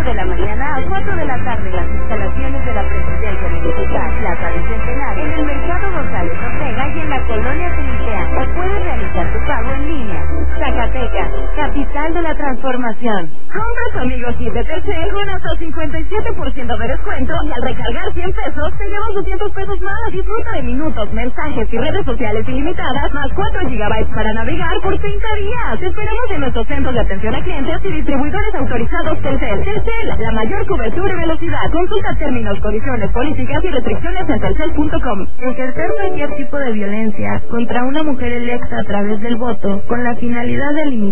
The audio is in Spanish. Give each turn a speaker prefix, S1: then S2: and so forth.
S1: de la mañana a 4 de la tarde en las instalaciones de la Presidencia Municipal, Plaza Bicentenario, en el Mercado González Ortega y en la Colonia Felipeán. O puedes realizar tu pago en línea. Zacatecas, capital de la transformación. Compra tu amigo kit de Telcel con hasta 57% de descuento y al recargar 100 pesos te llevas 200 pesos más. Disfruta de minutos, mensajes y redes sociales ilimitadas más 4 gigabytes para navegar por 30 días. Te esperamos en nuestros centros de atención a clientes y distribuidores autorizados Telcel. Telcel, la mayor cobertura y velocidad. Consulta términos, condiciones, políticas y restricciones en telcel.com.
S2: Ejercer cualquier tipo de violencia contra una mujer electa a través del voto con la finalidad de limitar